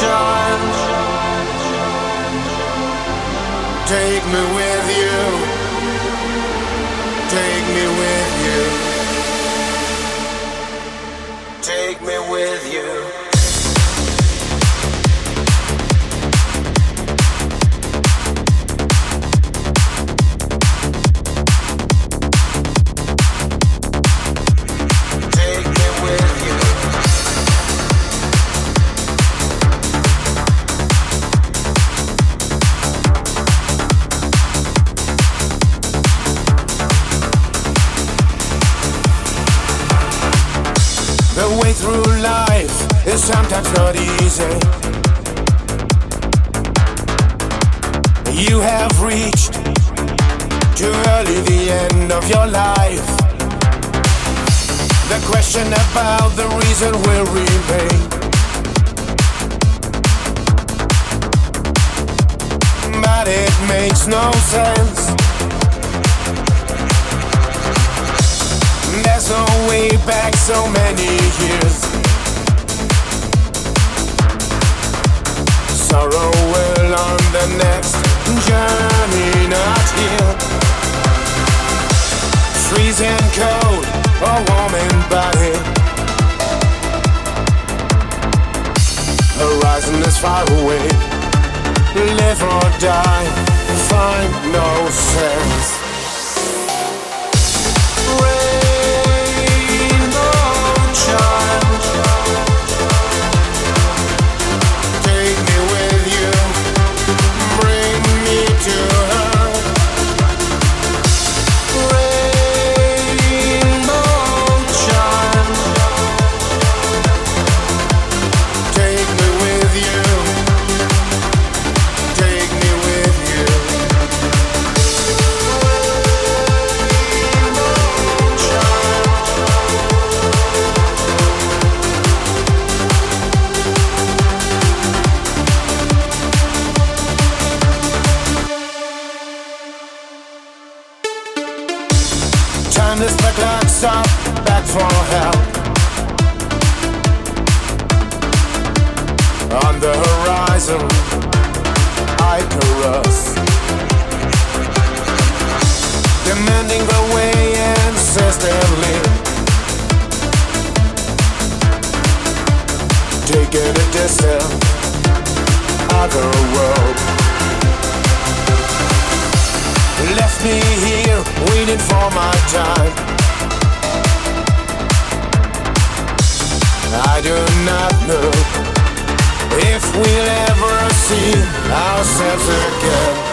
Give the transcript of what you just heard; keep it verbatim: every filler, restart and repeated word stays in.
child. Take me with you. Take me with you. Take me with you. The way through life is sometimes not easy. You have reached too early the end of your life. The question about the reason will remain. But it makes no sense. There's no way back so many years. Sorrow will on the next journey, not here. Freezing cold or warm in body. Horizon is far away. Live or die, find no sense. Time is the clock, stop, back for help. On the horizon, Icarus, demanding the way insistently, taking a distant other world. Left me here, waiting for my time. I do not know if we'll ever see ourselves again.